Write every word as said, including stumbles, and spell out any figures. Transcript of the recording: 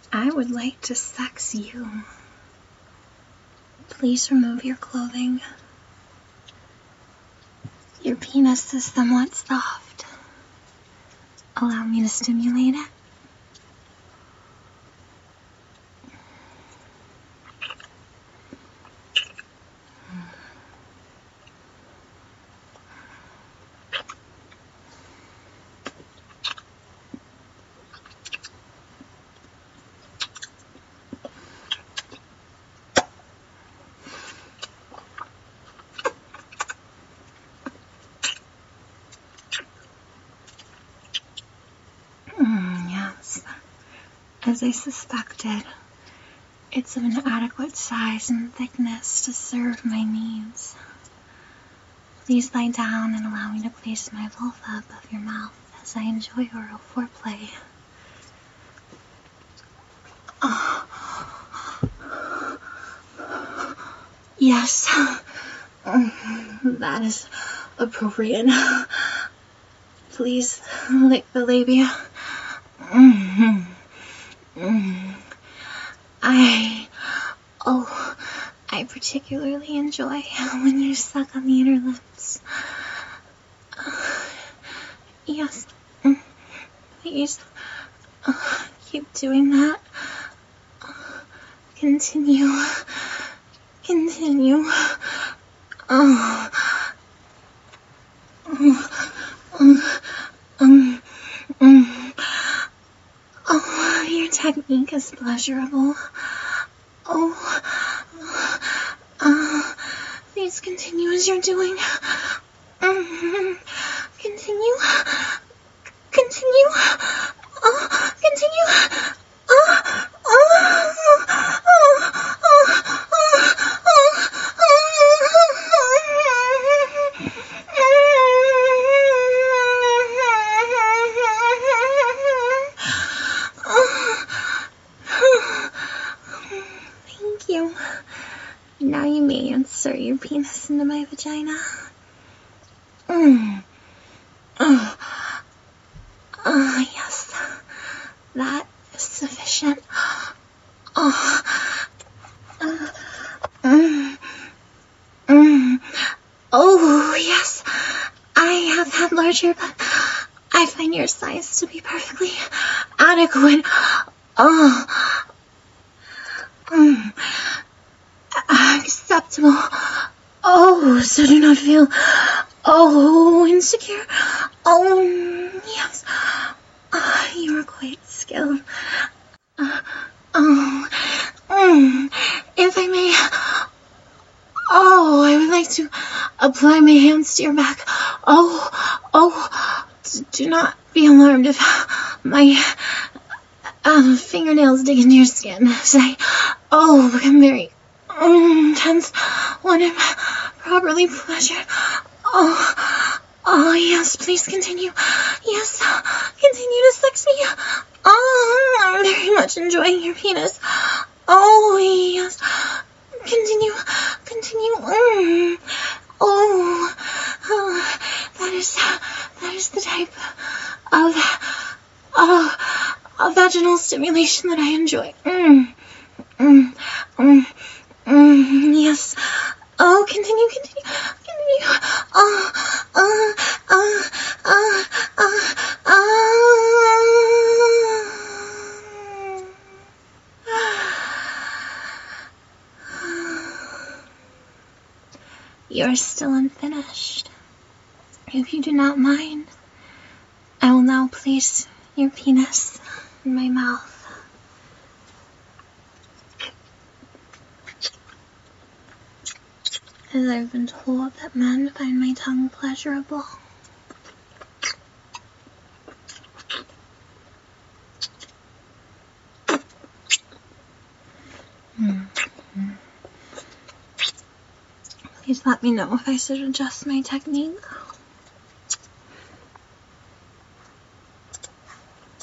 I would like to sex you. Please remove your clothing. Your penis is somewhat soft. Allow me to stimulate it. As I suspected, it's of an adequate size and thickness to serve my needs. Please lie down and allow me to place my vulva above your mouth as I enjoy oral foreplay. Oh. Yes, that is appropriate. Please lick the labia. Mm-hmm. Mm. I, oh, I particularly enjoy when you suck on the inner lips. Uh, yes, mm. Please, uh, keep doing that. Uh, continue, continue. Oh, um, um, um. Oh, your technique is pleasurable. Oh, uh, please continue as you're doing. Mm-hmm. Continue. Continue. Oh, continue. Oh, oh, oh, oh, oh, oh, oh, Thank you. Now you may insert your penis into my vagina. Mm. Oh. Oh, yes. That is sufficient. Oh. Uh. Mm. Mm. Oh, yes. I have had larger, but I find your size to be perfectly adequate. Oh. Mm. Acceptable. Oh, so do not feel, oh, insecure. Oh, yes. Oh, you are quite skilled. Uh, oh, mm, if I may, oh, I would like to apply my hands to your back. Oh, oh, do not be alarmed if my uh, fingernails dig into your skin. Say, oh, become very um, tense when I'm properly pleasured. Oh, oh, yes, please continue. Yes, continue to sex me. Oh, I'm very much enjoying your penis. Oh, yes. Continue, continue. Mm. Oh, oh, that is, that is the type of, of, of vaginal stimulation that I enjoy. Mm. Mm. Mm. Mm. Yes. Oh, continue, continue, continue. Oh, uh, uh, uh, uh, uh. You're still unfinished. If you do not mind, I will now place your penis in my mouth. As I've been told that men find my tongue pleasurable. Mm-hmm. Please let me know if I should adjust my technique.